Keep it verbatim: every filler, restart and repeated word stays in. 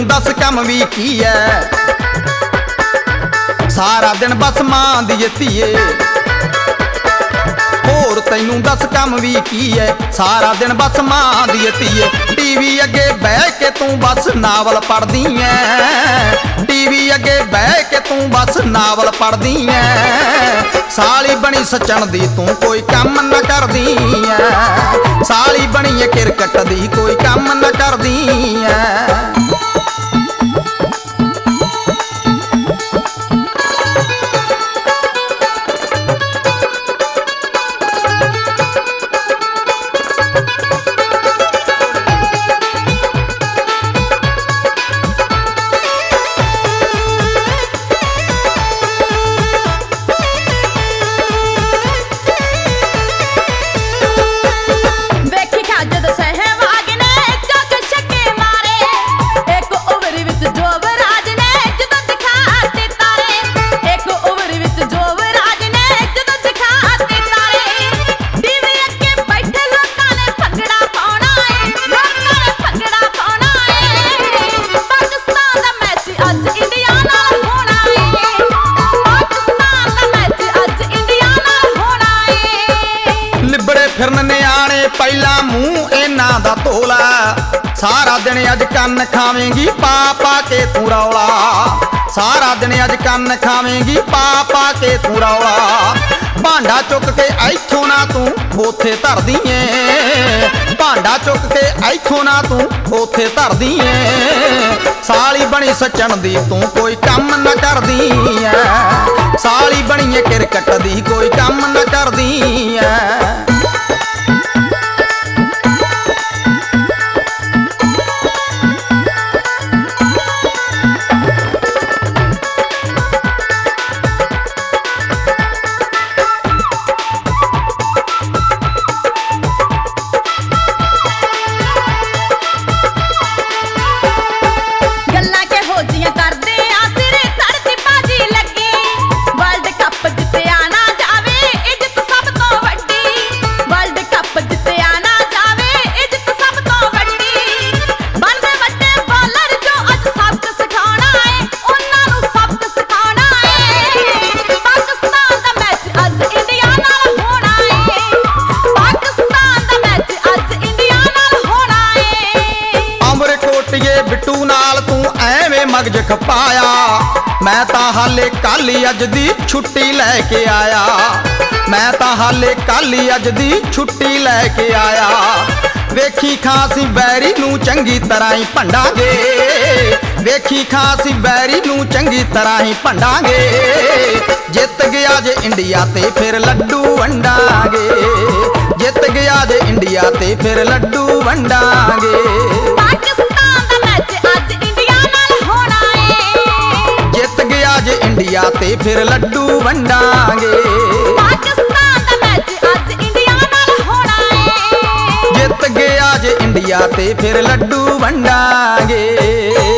ਤੈਨੂੰ दस कम भी की है सारा दिन बस मां दी धीए होर तैनू दस कम भी की है सारा दिन बस मां दी धीए टीवी अगे बह के तू बस नावल पढ़दी है टीवी अगे बह के तू बस नावल पढ़दी है साली बनी सचन दी तू कोई कम न करदी है साली बनी है क्रिकेट दी कोई कम न करदी है फिरन न्याणे पहला मूँह इन्हां दा धोला सारा दिन अज कन्न खावेंगी पा पा के तू रौला सारा दिन अज कन्न खावेंगी पा पा के तू रौला भांडा चुक के इथों ना तू ओथे धर दीए भांडा चुक के इथों ना तू ओथे धर दीए साली बनी सचन दी तू कोई कम न करदी है साली बनी है क्रिकेट दी कोई कम न करदी है बिट्टू नाल तू एवें मगज खपाया मैं तां हाले कल ही अज दी छुट्टी लैके आया मैं तां हाले कल ही अज दी छुट्टी लैके आया वेखी खांसी बैरी नू चंगी तरह ही भंडांगे वेखी खांसी बैरी नू चंगी तरह ही भंडांगे जित गया जे इंडिया ते फिर लड्डू वंडांगे जित गया जे इंडिया ते फिर लड्डू वंडांगे जे इंडिया ते फिर लड्डू वंडांगे पाकिस्तान दा मैच अज इंडिया नाल होना है जित गया जे इंडिया ते फिर लड्डू वंडांगे।